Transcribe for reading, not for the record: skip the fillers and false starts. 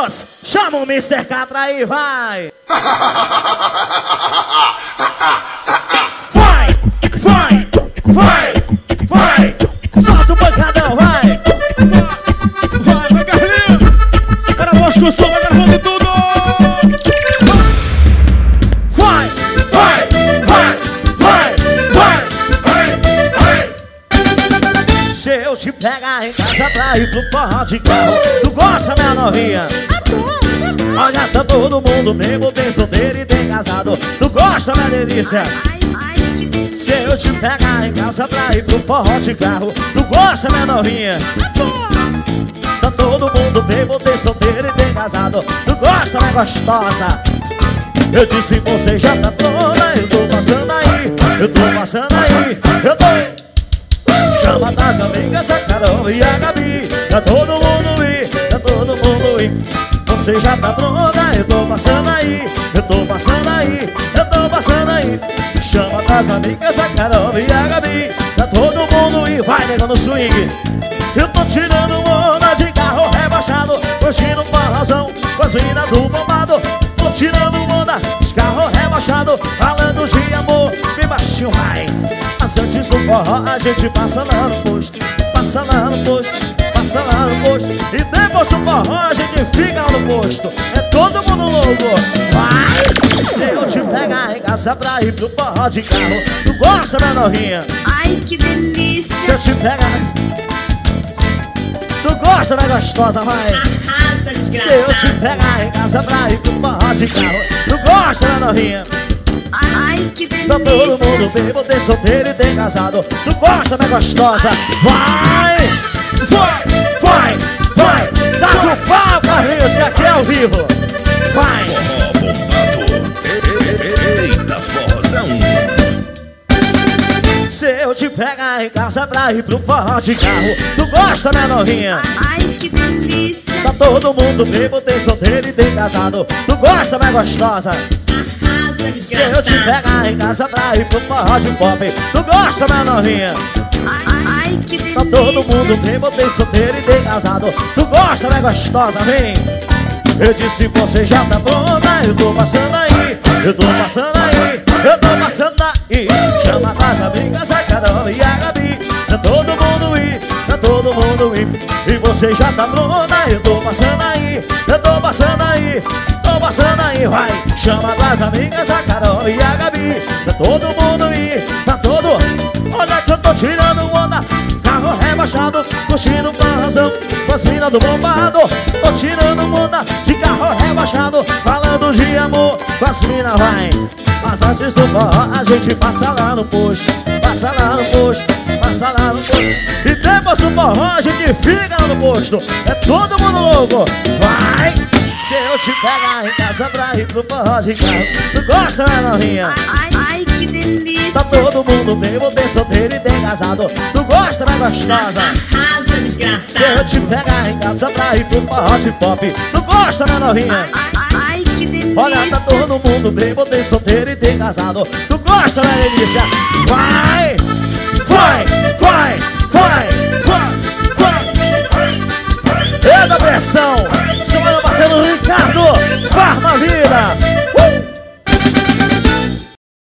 amigos, chama o Mr. Catra aí, vai! Vai, vai, vai, vai! Solta o pancadão, vai! Vai, Carlinhos! Era voz que o som vai gravando tudo! Vai, vai, vai, vai, vai, vai, vai! Se eu te pegar em casa pra ir pro forró de carro, tu gosta, minha novinha? Olha, tá todo mundo mesmo, tem solteiro e tem casado. Tu gosta, minha delícia? Se eu te pegar em casa pra ir pro forró de carro, tu gosta, minha novinha? Tá todo mundo mesmo, tem solteiro e tem casado. Tu gosta, minha gostosa? Eu disse, você já tá pronta, eu tô passando aí, eu tô passando aí, eu tô... Chama das amigas a Carol e a Gabi, pra todo mundo ir, pra todo mundo ir. Você já tá pronta, eu tô passando aí, eu tô passando aí, eu tô passando aí. Chama das amigas a Carol e a Gabi, pra todo mundo ir, vai negando swing. Eu tô tirando onda de carro rebaixado, curtindo barrazão com as minas do bombado. Tô tirando onda de carro rebaixado, falando de amor, me baixinho vai. Mas antes do forró a gente passa lá no posto, passa lá no posto, passa lá no posto. E depois do forró a gente fica lá no posto, é todo mundo louco. Vai! Se eu te pegar em casa pra ir pro forró de carro, tu gosta, minha novinha? Ai, que delícia! Se eu te pegar... Tu gosta, minha gostosa, vai! Arrasa, desgraçada! Se eu te pegar em casa pra ir pro forró de carro, tu gosta, minha novinha? Ai, que delícia! Tá todo mundo bebo, tem solteiro e tem casado. Tu gosta, minha gostosa? Vai! Vai! Vai! Vai! Dá pro pau, Carlinhos, que aqui é ao vivo! Vai! Forró bombado. Eita, forrozão. Se eu te pegar em casa pra ir pro forró de carro, tu gosta, minha novinha? Ai, que delícia! Tá todo mundo bebo, tem solteiro e tem casado. Tu gosta, minha gostosa? Arrasa, Se eu te desgraçada! pegar em casa pra ir pro forró de pop, tu gosta, minha novinha? Ai, que delícia! Tá todo mundo bebo, tem solteiro e tem casado. Tu gosta, minha gostosa, vem! Eu disse, você já tá pronta, eu tô passando aí, eu tô passando aí, eu tô passando aí. Chama as amigas a Carol e a Gabi, pra todo mundo ir, pra todo mundo ir. E você já tá pronta, eu tô passando aí, eu tô passando aí, tô passando aí, vai. Chama as amigas a Carol e a Gabi, pra todo mundo ir, pra todo... Olha que eu tô tirando onda, carro rebaixado, curtindo barrazão com as minas do bombado. Tô tirando onda de carro rebaixado, falando de amor com as minas, vai. Mas antes do forró a gente passa lá no posto, passa lá no posto, passa lá no posto. E depois do forró a gente fica lá no posto, é todo mundo louco, vai. Se eu te pegar em casa pra ir pro forró de carro, tu gosta, minha novinha? Ai, que delícia! Tá todo mundo bebo, tem solteiro e tem casado. Tu gosta, minha gostosa? Arrasa, Se desgraçada! eu te pegar em casa pra ir pro forró de pop, tu gosta, minha novinha? Ai, que delícia! Olha, tá todo mundo bebo, tem solteiro e tem casado. Tu gosta, minha delícia? Vai! Vai! Vai! Vai! Vai! Eita pressão! Seu meu parceiro Ricardo Farmaville!